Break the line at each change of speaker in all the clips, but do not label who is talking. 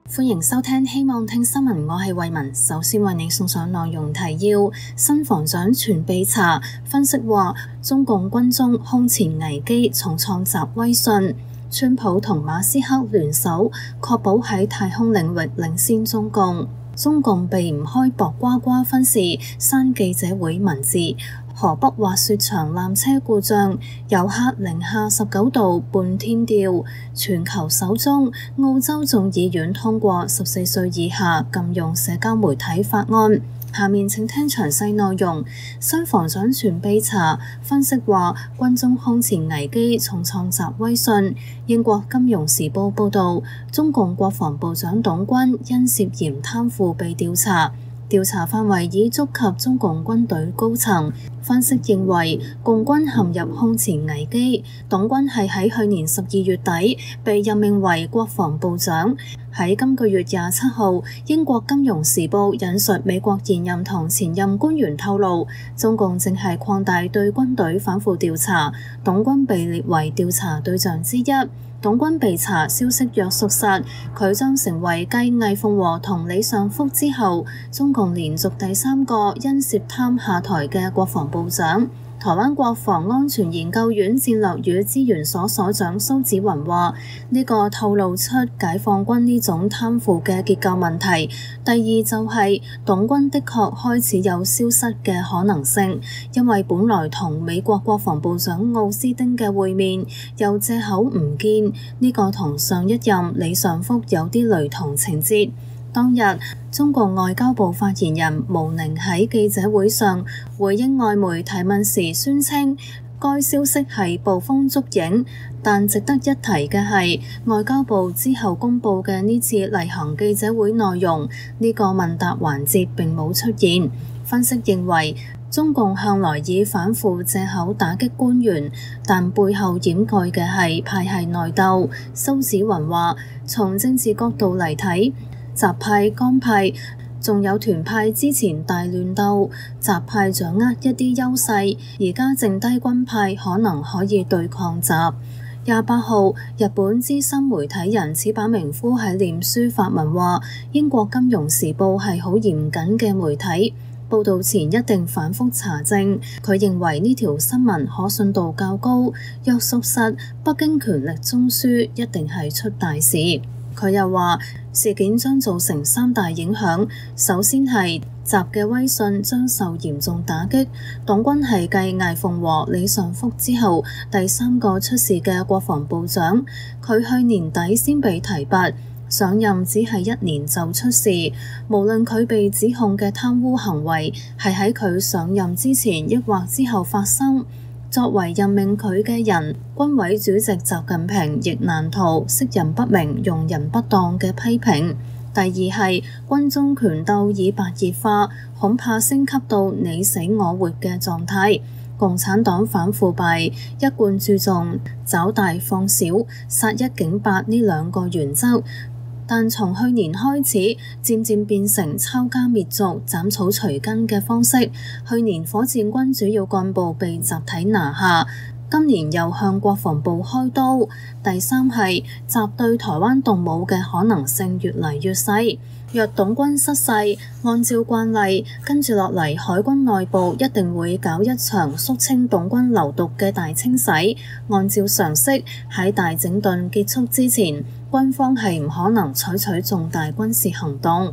歡迎收聽，希望聽新聞，我係慧雯。首先為你送上內容提要：新防長全被查，分析話中共軍中空前危機重創習威信。川普同馬斯克聯手，確保喺太空領域領先中共。中共避唔開薄瓜瓜分時刪記者會文字。河北滑雪場纜車故障，遊客零下19度半天吊。全球首宗澳洲眾議院通過14歲以下禁用社交媒體法案。下面請聽詳細內容。新防長全被查，分析話軍中空前危機重創習威信。英國金融時報報導，中共國防部長董軍因涉嫌貪腐被調查。調查範圍已觸及中共軍隊高層。分析認為，共軍陷入空前危機。董軍係喺去年12月底被任命為國防部長。喺今個月27號，英國金融時報引述美國現任同前任官員透露，中共正係擴大對軍隊反腐調查，董軍被列為調查對象之一。董軍被查消息若屬實，佢將成為繼魏鳳和同李尚福之後，中共連續第3個因涉貪下台嘅國防部長。台灣國防安全研究院戰略與資源所所長蘇紫雲話：呢個透露出解放軍呢種貪腐嘅結構問題。第二就係董軍的確開始有消失嘅可能性，因為本來同美國國防部長奧斯汀嘅會面又藉口唔見，呢個同上一任李尚福有啲雷同情節。當日，中國外交部發言人毛寧喺記者會上回應外媒提問時宣稱，該消息係捕風捉影，但值得一提嘅係，外交部之後公佈嘅呢次例行記者會內容，呢個問答環節並冇出現。分析認為，中共向來以反腐藉口打擊官員，但背後掩蓋嘅係派系內鬥。蘇紫雲話：從政治角度嚟睇，習派、江派仲有團派之前大亂鬥，習派掌握一啲優勢，而家剩低軍派可能可以對抗習。28號，日本資深媒體人矢板明夫喺臉書發文話：英國金融時報係好嚴謹嘅媒體，報導前一定反覆查證。佢認為呢條新聞可信度較高，若屬實，北京權力中樞一定係出大事。佢又話，事件將造成3大影響，首先係習嘅威信將受嚴重打擊。董軍係繼魏鳳和、李尚福之後第3個出事嘅國防部長，佢去年底先被提拔，上任只係1年就出事。無論佢被指控嘅貪污行為係喺佢上任之前抑或之後發生，作為任命佢嘅人，軍委主席習近平亦難逃識人不明、用人不當嘅批評。第二係軍中權鬥已白熱化，恐怕升級到你死我活嘅狀態。共產黨反腐敗一貫注重找大放小、殺一儆百呢2個原則，但從去年開始，漸漸變成抄家滅族、斬草除根嘅方式。去年火箭軍主要幹部被集體拿下，今年又向國防部開刀。第三係習對台灣動武嘅可能性越嚟越細。若董軍失勢，按照慣例，跟住落嚟海軍內部一定會搞一場肅清董軍流毒嘅大清洗。按照常識，喺大整頓結束之前，軍方係唔可能採取重大軍事行動。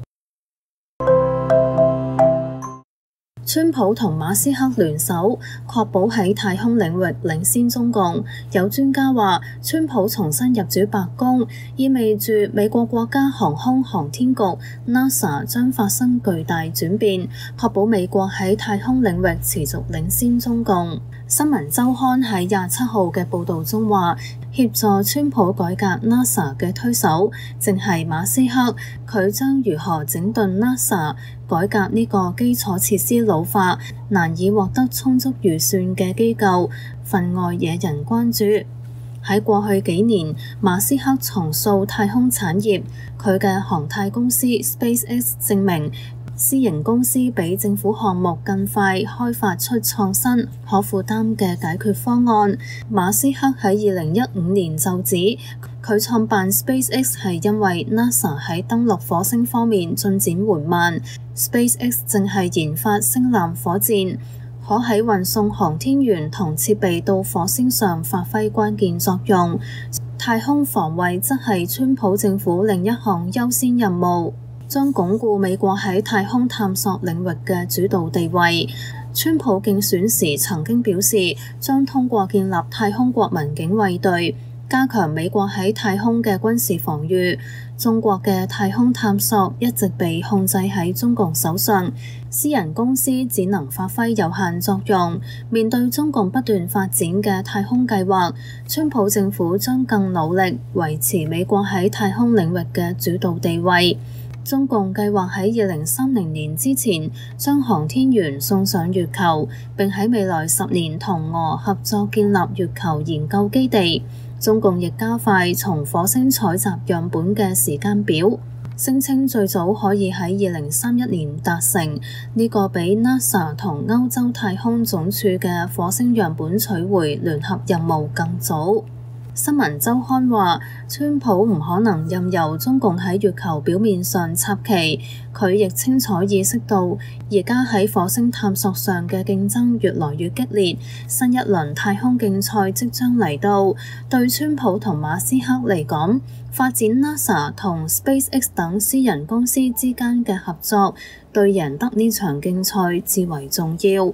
川普同馬斯克聯手，確保喺太空領域領先中共。有專家話，川普重新入主白宮，意味住美國國家航空航天局 NASA 將發生巨大轉變，確保美國喺太空領域持續領先中共。新聞週刊喺27號嘅報導中話，協助川普改革 NASA 嘅推手正係馬斯克，佢將如何整頓 NASA， 改革呢個基礎設施老化、難以獲得充足預算嘅機構，分外惹人關注。喺過去幾年，馬斯克重塑太空產業，佢嘅航太公司 SpaceX 證明私營公司比政府項目更快開發出創新、可負擔嘅解決方案。馬斯克喺2015年就指，佢創辦 SpaceX 係因為 NASA 喺登陸火星方面進展緩慢。SpaceX 正係研發星艦火箭，可喺運送航天員同設備到火星上發揮關鍵作用。太空防衛則係川普政府另一項優先任務，將鞏固美國喺太空探索領域嘅主導地位。川普競選時曾經表示，將通過建立太空國民警衛隊，加強美國喺太空嘅軍事防禦。中國嘅太空探索一直被控制喺中共手上，私人公司只能發揮有限作用。面對中共不斷發展嘅太空計劃，川普政府將更努力維持美國喺太空領域嘅主導地位。中共計劃喺2030年之前將航天員送上月球，並喺未來10年同俄合作建立月球研究基地。中共亦加快從火星採集樣本嘅時間表，聲稱最早可以喺2031年達成，呢個比 NASA 同歐洲太空總署嘅火星樣本取回聯合任務更早。新聞週刊話，川普唔可能任由中共喺月球表面上插旗，佢亦清楚意識到而家喺火星探索上嘅競爭越來越激烈，新一輪太空競賽即將嚟到。對川普同馬斯克嚟講，發展 NASA 同 SpaceX 等私人公司之間嘅合作，對贏得呢場競賽至為重要。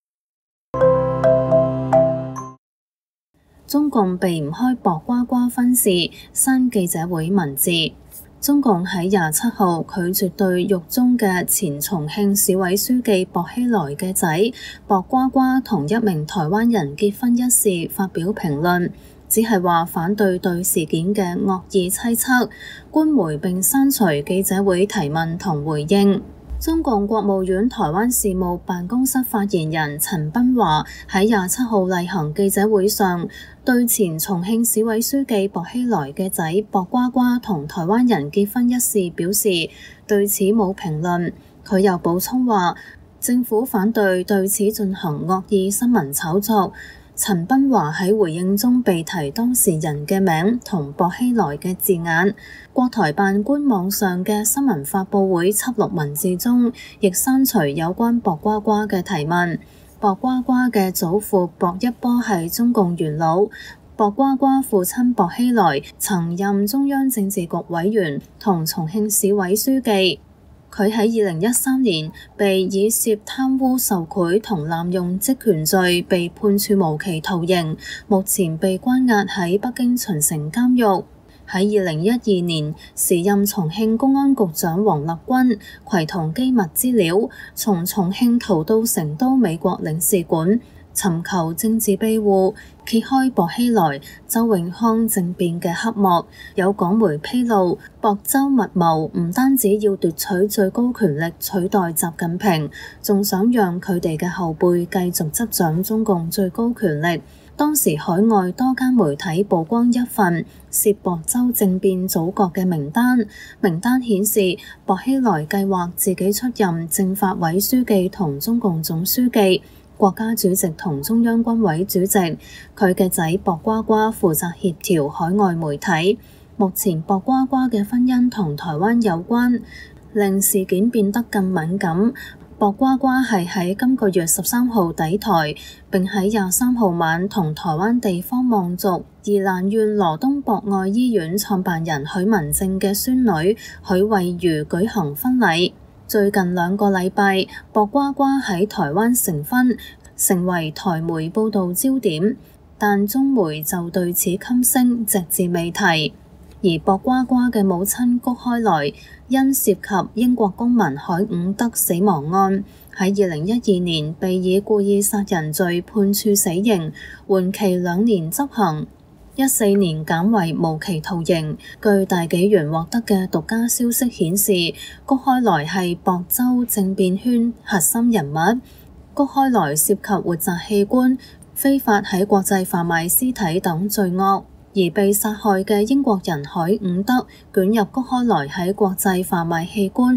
中共避唔開薄瓜瓜分事，刪記者會文字。中共喺27號拒絕對獄中嘅前重慶市委書記薄熙來嘅仔薄瓜瓜同一名台灣人結婚一事發表評論，只係話反對對事件嘅惡意猜測，官媒並刪除記者會提問同回應。中共國務院台灣事務辦公室發言人陳斌華喺27號例行記者會上，對前重慶市委書記薄熙來嘅仔薄瓜瓜同台灣人結婚一事表示對此冇評論。佢又補充話，政府反對對此進行惡意新聞炒作。陳斌華喺回應中被提當事人嘅名同薄熙來嘅字眼，國台辦官網上嘅新聞發佈會輯錄文字中亦刪除有關薄瓜瓜嘅提問。薄瓜瓜嘅祖父薄一波係中共元老，薄瓜瓜父親薄熙來曾任中央政治局委員同重慶市委書記。佢喺2013年被以涉貪污受賄同濫用職權罪被判處無期徒刑，目前被關押喺北京秦城監獄。喺2012年，時任重慶公安局長王立軍攜同機密資料，從重慶逃到成都美國領事館，尋求政治庇護，揭開薄熙來、周永康政變嘅黑幕。有港媒披露，薄周密謀唔單止要奪取最高權力取代習近平，仲想讓佢哋嘅後輩繼續執掌中共最高權力。當時海外多間媒體曝光一份涉薄州政變組閣嘅名單，名單顯示薄熙來計劃自己出任政法委書記同中共總書記、國家主席同中央軍委主席，佢嘅仔薄瓜瓜負責協調海外媒體。目前薄瓜瓜嘅婚姻同台灣有關，令事件變得更敏感。薄瓜瓜係喺今個月13號抵台，並喺23號晚同台灣地方望族宜蘭縣羅東博愛醫院創辦人許文正嘅孫女許慧如舉行婚禮。最近2個禮拜，薄瓜瓜喺台灣成婚，成為台媒報導焦點，但中媒就對此噤聲，隻字未提。而薄瓜瓜嘅母親谷開來因涉及英國公民海伍德死亡案，喺2012年被以故意殺人罪判處死刑，緩期2年執行，14年減為無期徒刑。據大紀元獲得嘅獨家消息顯示，谷開來係薄州政變圈核心人物。谷開來涉及活摘器官、非法喺國際販賣屍體等罪惡。而被殺害嘅英國人海伍德捲入谷開來喺國際販賣器官，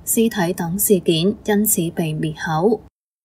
屍體等事件，因此被滅口。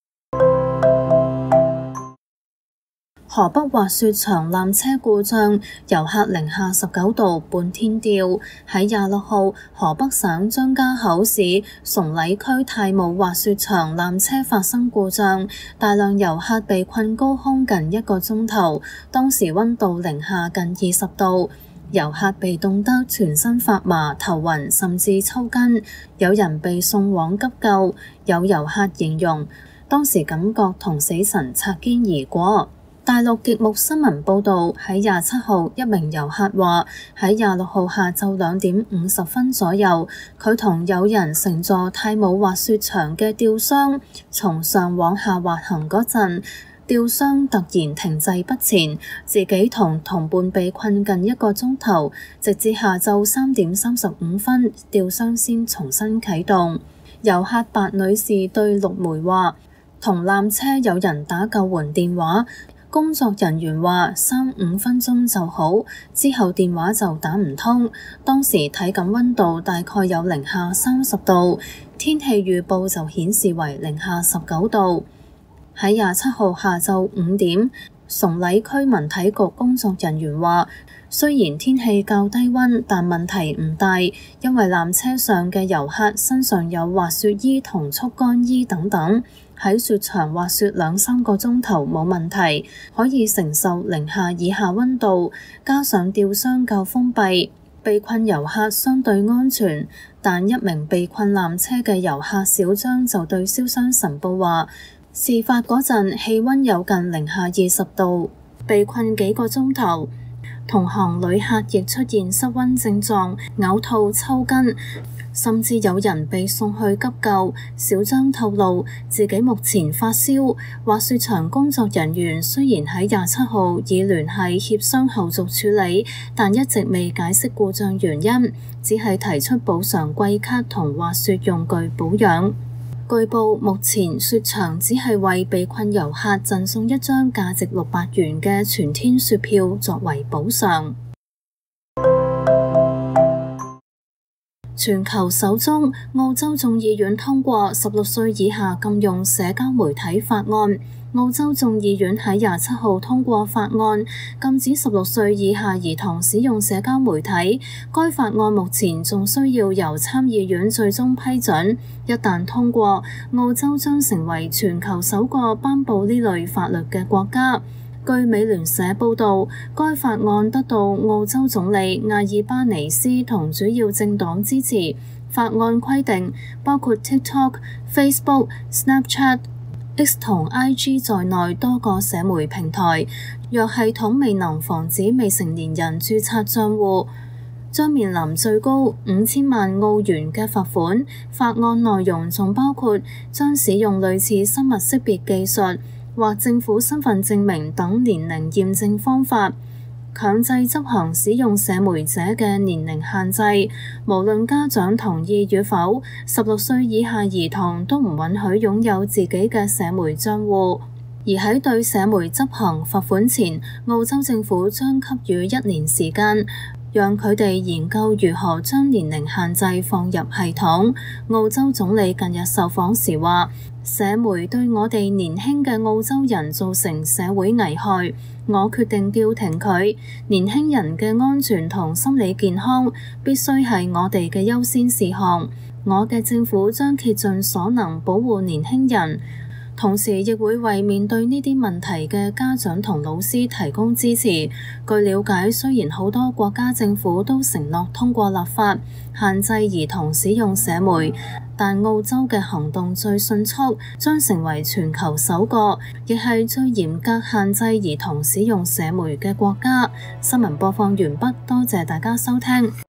河北滑雪場纜車故障，遊客零下19度半天吊。喺26號，河北省張家口市崇禮區太武滑雪場纜車發生故障，大量遊客被困高空近1個鐘頭，當時溫度零下近20度，遊客被凍得全身發麻、頭暈甚至抽筋，有人被送往急救。有遊客形容當時感覺同死神擦肩而過。大陸極目新聞報導，喺27號，一名遊客話喺26號下晝2點50分左右，佢同友人乘坐太武滑雪場嘅吊箱從上往下滑行嗰陣，吊箱突然停滯不前，自己同同伴被困近1個鐘頭，直至下晝3點35分，吊箱先重新啟動。遊客白女士對陸媒話，同纜車有人打救援電話。工作人員話3-5分鐘就好，之後電話就打唔通。當時體感溫度大概有零下30度，天氣預報就顯示為零下19度。喺27號下晝5點，崇禮區文體局工作人員話，雖然天氣較低溫，但問題唔大，因為纜車上嘅遊客身上有滑雪衣同速乾衣等等。喺雪場滑雪2-3個鐘頭冇問題，可以承受零下以下溫度，加上吊箱較封閉，被困遊客相對安全。但一名被困纜車嘅遊客小張就對瀟湘晨報話，事發嗰陣氣溫有近零下20度，被困幾個鐘頭。同行旅客亦出現失溫症狀、嘔吐、抽筋，甚至有人被送去急救。小張透露自己目前發燒。滑雪場工作人員雖然喺27號已聯繫協商後續處理，但一直未解釋故障原因，只係提出補償季卡同滑雪用具保養。據報，目前雪場只係為被困遊客贈送一張價值600元嘅全天雪票作為補償。全球首宗澳洲眾議院通過16歲以下禁用社交媒體法案。澳洲眾議院喺27號通過法案，禁止16歲以下兒童使用社交媒體。該法案目前仲需要由參議院最終批准。一旦通過，澳洲將成為全球首個頒布呢類法律嘅國家。據美聯社報導，該法案得到澳洲總理阿爾巴尼斯同主要政黨支持。法案規定，包括 TikTok、Facebook、Snapchat、X 同 IG 在內多個社媒平台，若系統未能防止未成年人註冊帳戶，將面臨最高5000萬澳元嘅罰款。法案內容仲包括將使用類似生物識別技術或政府身份證明等年齡驗證方法，強制執行使用社媒者嘅年齡限制，無論家長同意與否，16歲以下兒童都唔允許擁有自己嘅社媒帳戶。而喺對社媒執行罰款前，澳洲政府將給予1年時間，讓佢哋研究如何將年齡限制放入系統。澳洲總理近日受訪時話，社媒對我哋年輕嘅澳洲人造成社會危害，我決定叫停佢。年輕人嘅安全同心理健康必須係我哋嘅優先事項。我嘅政府將竭盡所能保護年輕人，同時亦會為面對呢啲問題嘅家長同老師提供支持。據了解，雖然好多國家政府都承諾通過立法限制兒童使用社媒，但澳洲嘅行動最迅速，將成為全球首個，亦係最嚴格限制兒童使用社媒嘅國家。新聞播放完畢，多謝大家收聽。